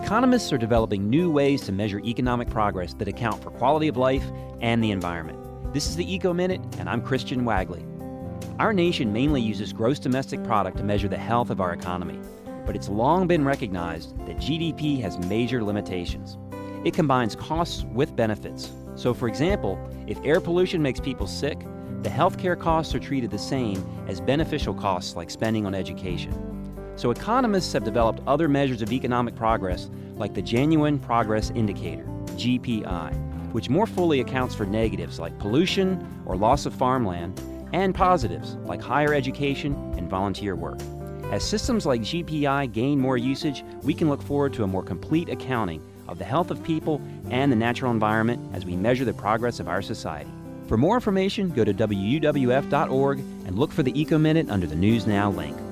Economists are developing new ways to measure economic progress that account for quality of life and the environment. This is the Eco Minute, and I'm Christian Wagley. Our nation mainly uses gross domestic product to measure the health of our economy, but it's long been recognized that GDP has major limitations. It combines costs with benefits. So, for example, if air pollution makes people sick, the healthcare costs are treated the same as beneficial costs like spending on education. So economists have developed other measures of economic progress like the Genuine Progress Indicator, GPI, which more fully accounts for negatives like pollution or loss of farmland, and positives like higher education and volunteer work. As systems like GPI gain more usage, we can look forward to a more complete accounting of the health of people and the natural environment as we measure the progress of our society. For more information, go to WUWF.org and look for the Eco Minute under the News Now link.